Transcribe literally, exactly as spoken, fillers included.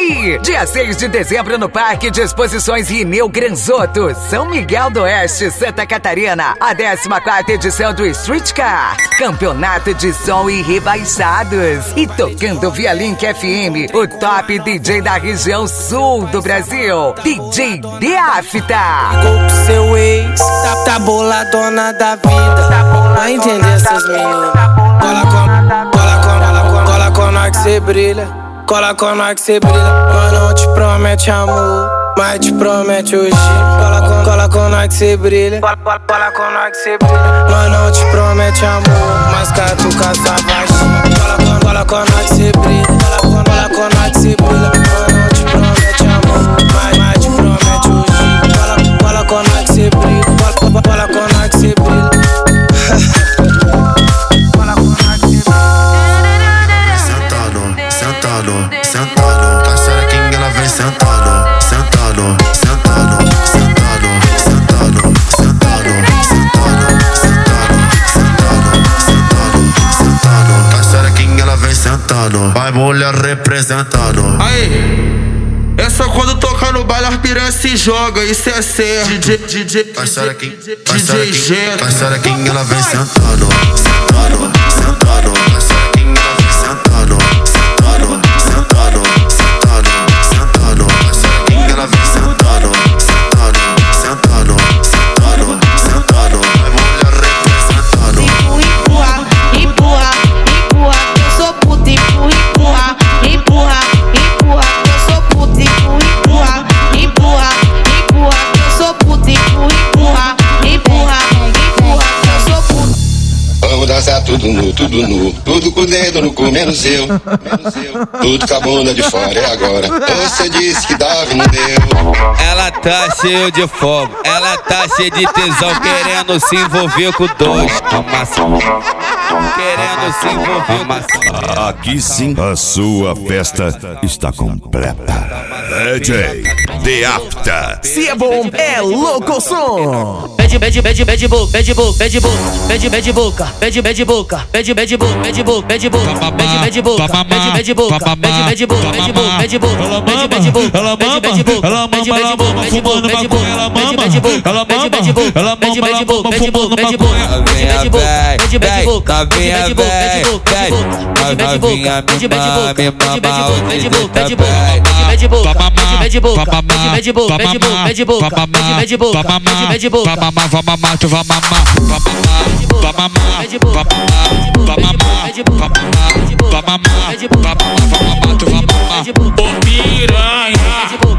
Sim! Dia seis de dezembro no Parque de Exposições Rineu Granzotto, São Miguel do Oeste, Santa Catarina. A décima quarta edição do Street Car. Campeonato de som e rebaixados. E tocando via Link F M, o top D J da região sul do Brasil, D J Deafta. Com seu ex, tá, tá boladona da vida. Vai entender essas meninas. Cola com, cola com, cola com, cola com nós que cê brilha. Cola com nós que cê brilha. Mas não te promete amor, mas te promete hoje. Cola com, cola com nós que cê brilha. Cola, cola, cola com nós que cê brilha. Mas não te promete amor, mas catuca savagem. Cola com, cola com nós que cê brilha. Cola com, cola com nós que cê brilha. Mas não te promete amor, mas, mas te promete hoje. Cola, cola com nós que cê brilha. Cola, cola, cola com nós que cê brilha. Sentado, sentado, tá xerequinha, ela vem sentado, sentado, sentado, sentado, sentado, sentado, sentado, sentado, sentado, sentado, tá xerequinha, ela vem sentado, vai mulher representado. Aí, é só quando tocar no baile as piranhas se joga, isso é certo. D J, D J, tá xerequinha, tá xerequinha, tá xerequinha, ela vem sentado, sentado, sentado, tá xerequinha, ela vem sentado. Sentado, sentado, sentado, a xerequinha ela vem sentado, sentado, sentado, sentado, sentado, vai mulher representado. Empurra, empurra, empurra, que eu sou puta, empurra, empurra, empurra, que eu sou puta, empurra, empurra, empurra, que eu sou puta, empurra, empurra, empurra, que eu sou puta. Vamos dançar tudo nu, tudo nu, tudo com o dedo no cu, menos eu, menos eu. Tudo com a bunda de fora, é agora. Você disse que dava e não deu. Ela tá cheia de fogo, ela tá cheia de tesão, querendo se envolver com dois. Querendo se envolver com Aqui sim, a sua festa está completa. D J Deafta. Se é bom, é louco som. Pede, pede, pede, pede boca, pede boca, pede boca, pede, pede boca, pede, pede boca, pede, pede boca, pede boca, pede boca, pede, pede boca, pede, pede boca, pede, pede boca, pede boca, pede boca, pede, pede boca, pede, pede boca, pede, pede boca, pede boca, pede boca, pede, pede boca, pede, pede boca, pede, pede boca, pede boca, pede boca, pede boca, pede, pede boca, pede, pede boca, pede boca, pede boca, pede, pede boca, pede, pede boca, pede boca, pede boca, pede boca, pede boca, pede boca, pede boca, pede boca, pede boca, pede boca, pede boca, vai mamar, tu vai mamar, vai mamar, vai mamar, vai mamar, vai mamar, vai mamar, vai mamar, vai mamar, tu vai mamar. Ô piranha,